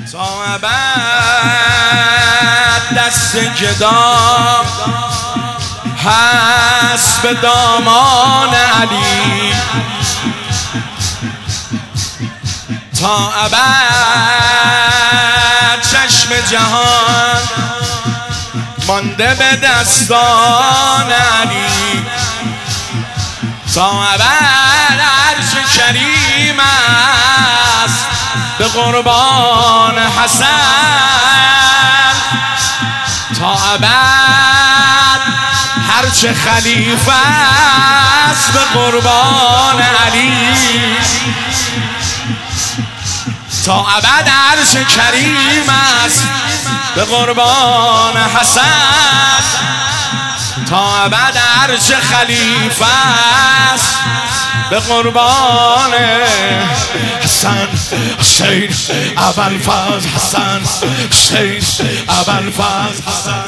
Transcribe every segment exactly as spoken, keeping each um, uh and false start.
تا ابد دست گدا هست به دامان علی، تا ابد چشم جهان مانده به دستان علی، تا ابد عرش کریم است به قربان حسن، تا ابد هرچه خلیفه است به قربان علی، تا ابد عرش کریم است به قربان حسن، تا ابد عرش خلیفه است به قربان حسن. حسین ابوالفضل حسن، حسین ابوالفضل حسن.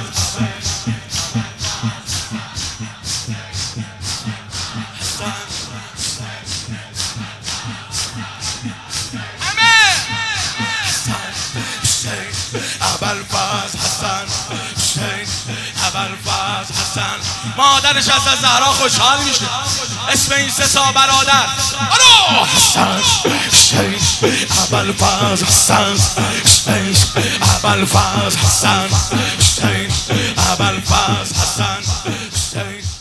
ابوالفضل حسن، حسین ابوالفضل حسن. مادرش از زهرا خوشحال میشه، اسم این سه تا برادر آرو حسن، حسین ابوالفضل حسن، حسین ابوالفضل حسن، حسین ابوالفضل حسن، حسین